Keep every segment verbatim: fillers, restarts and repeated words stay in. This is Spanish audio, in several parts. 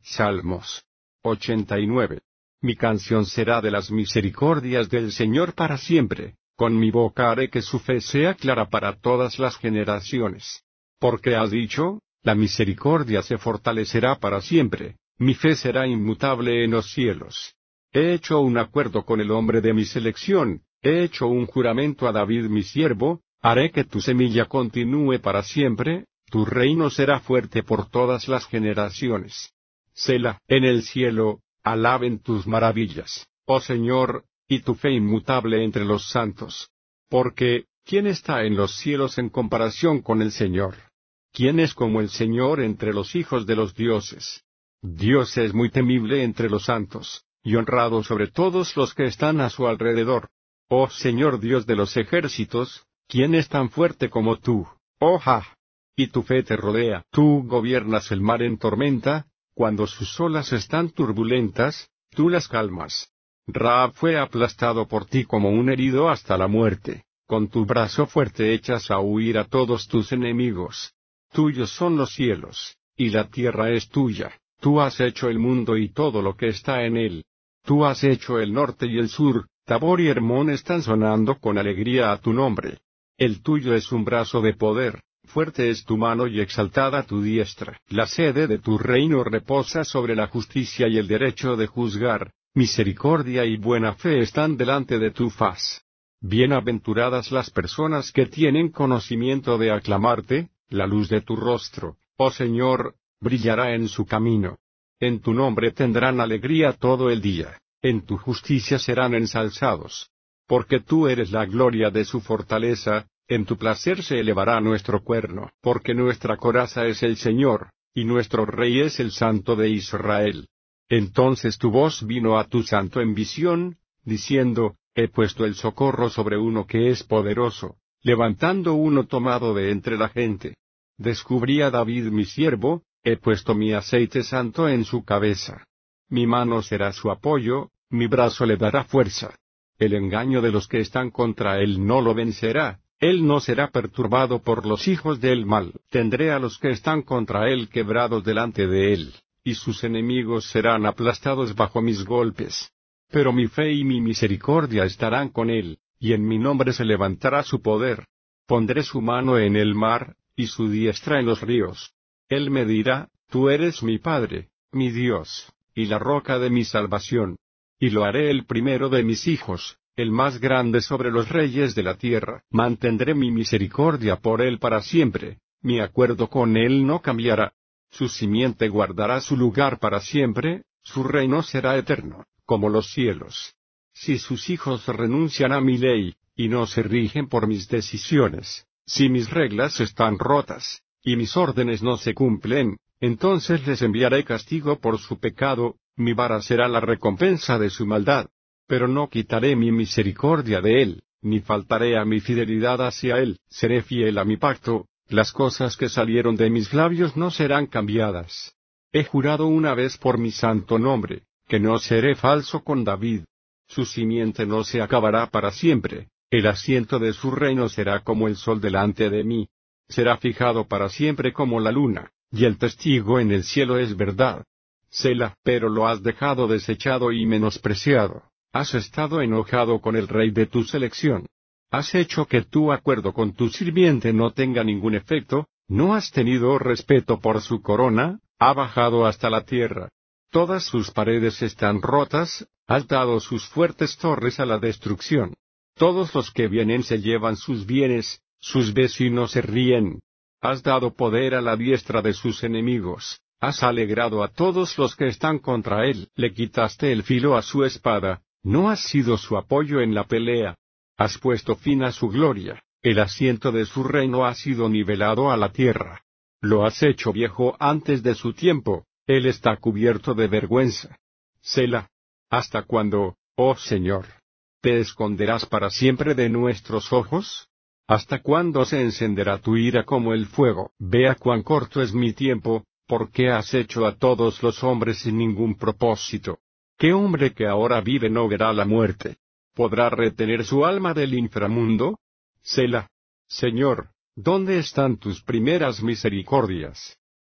Salmos ochenta y nueve. Mi canción será de las misericordias del Señor para siempre, con mi boca haré que su fe sea clara para todas las generaciones. Porque has dicho, la misericordia se fortalecerá para siempre, mi fe será inmutable en los cielos. He hecho un acuerdo con el hombre de mi selección, he hecho un juramento a David mi siervo, haré que tu semilla continúe para siempre, tu reino será fuerte por todas las generaciones. Selah, en el cielo, alaben tus maravillas, oh Señor, y tu fe inmutable entre los santos. Porque, ¿quién está en los cielos en comparación con el Señor? ¿Quién es como el Señor entre los hijos de los dioses? Dios es muy temible entre los santos, y honrado sobre todos los que están a su alrededor. Oh Señor Dios de los ejércitos, ¿quién es tan fuerte como tú? Oh Jah. Y tu fe te rodea. Tú gobiernas el mar en tormenta, cuando sus olas están turbulentas, tú las calmas. Rahab fue aplastado por ti como un herido hasta la muerte. Con tu brazo fuerte echas a huir a todos tus enemigos. Tuyos son los cielos, y la tierra es tuya. Tú has hecho el mundo y todo lo que está en él. Tú has hecho el norte y el sur, Tabor y Hermón están sonando con alegría a tu nombre. El tuyo es un brazo de poder, fuerte es tu mano y exaltada tu diestra. La sede de tu reino reposa sobre la justicia y el derecho de juzgar, misericordia y buena fe están delante de tu faz. Bienaventuradas las personas que tienen conocimiento de aclamarte, la luz de tu rostro, oh Señor, brillará en su camino. En tu nombre tendrán alegría todo el día, en tu justicia serán ensalzados. Porque tú eres la gloria de su fortaleza, en tu placer se elevará nuestro cuerno. Porque nuestra coraza es el Señor, y nuestro Rey es el Santo de Israel. Entonces tu voz vino a tu santo en visión, diciendo, he puesto el socorro sobre uno que es poderoso, levantando uno tomado de entre la gente. Descubrí a David mi siervo, he puesto mi aceite santo en su cabeza. Mi mano será su apoyo, mi brazo le dará fuerza. El engaño de los que están contra él no lo vencerá, él no será perturbado por los hijos del mal. Tendré a los que están contra él quebrados delante de él, y sus enemigos serán aplastados bajo mis golpes. Pero mi fe y mi misericordia estarán con él, y en mi nombre se levantará su poder. Pondré su mano en el mar, y su diestra en los ríos. Él me dirá, tú eres mi Padre, mi Dios, y la roca de mi salvación. Y lo haré el primero de mis hijos, el más grande sobre los reyes de la tierra. Mantendré mi misericordia por él para siempre, mi acuerdo con él no cambiará. Su simiente guardará su lugar para siempre, su reino será eterno, como los cielos. Si sus hijos renuncian a mi ley, y no se rigen por mis decisiones, si mis reglas están rotas, y mis órdenes no se cumplen, entonces les enviaré castigo por su pecado, mi vara será la recompensa de su maldad. Pero no quitaré mi misericordia de él, ni faltaré a mi fidelidad hacia él. Seré fiel a mi pacto, las cosas que salieron de mis labios no serán cambiadas. He jurado una vez por mi santo nombre, que no seré falso con David. Su simiente no se acabará para siempre, el asiento de su reino será como el sol delante de mí. Será fijado para siempre como la luna, y el testigo en el cielo es verdad. Selah, pero lo has dejado desechado y menospreciado. Has estado enojado con el rey de tu selección. Has hecho que tu acuerdo con tu sirviente no tenga ningún efecto, no has tenido respeto por su corona, ha bajado hasta la tierra. Todas sus paredes están rotas, has dado sus fuertes torres a la destrucción. Todos los que vienen se llevan sus bienes, sus vecinos se ríen. Has dado poder a la diestra de sus enemigos, has alegrado a todos los que están contra él. Le quitaste el filo a su espada, no has sido su apoyo en la pelea. Has puesto fin a su gloria, el asiento de su reino ha sido nivelado a la tierra. Lo has hecho viejo antes de su tiempo, él está cubierto de vergüenza. Selah. ¿Hasta cuándo, oh Señor? ¿Te esconderás para siempre de nuestros ojos? ¿Hasta cuándo se encenderá tu ira como el fuego? Vea cuán corto es mi tiempo, porque has hecho a todos los hombres sin ningún propósito. ¿Qué hombre que ahora vive no verá la muerte? ¿Podrá retener su alma del inframundo? Selah. Señor, ¿dónde están tus primeras misericordias?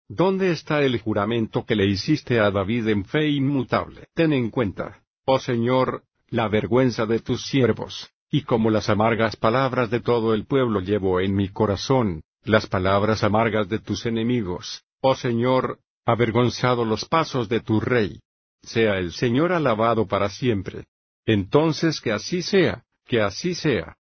¿Dónde está el juramento que le hiciste a David en fe inmutable? Ten en cuenta, oh Señor, la vergüenza de tus siervos, y como las amargas palabras de todo el pueblo llevo en mi corazón, las palabras amargas de tus enemigos, oh Señor, avergonzado los pasos de tu rey. Sea el Señor alabado para siempre. Entonces que así sea, que así sea.